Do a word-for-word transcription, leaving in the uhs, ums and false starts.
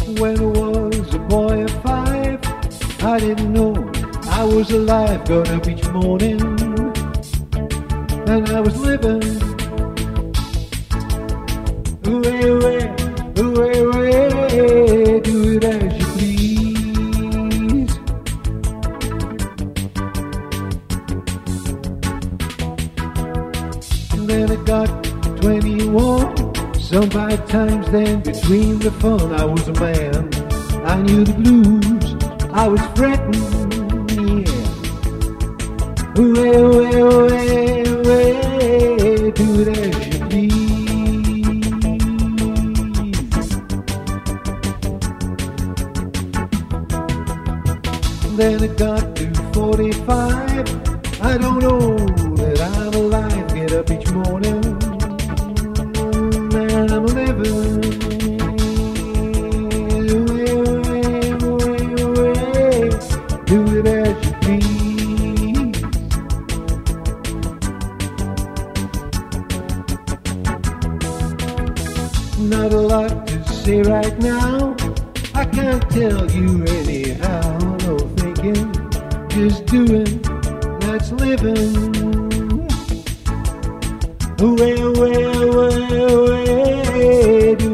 When I was a boy of five, I didn't know I was alive. Got up each morning and I was living. Away, away, away, away, do it as you please. And then I got twenty-one. Some bad times then, between the fun, I was a man. I knew the blues, I was fretting, yeah. Away, away, away, away, do it as you please. Then it got to forty-five. I don't know that I'm alive. Get up each morning and I'm living. Away, away, away, away, do it as you please. Not a lot to say right now. I can't tell you anyhow. No thinking, just doing. That's living. Away, away, away, away, do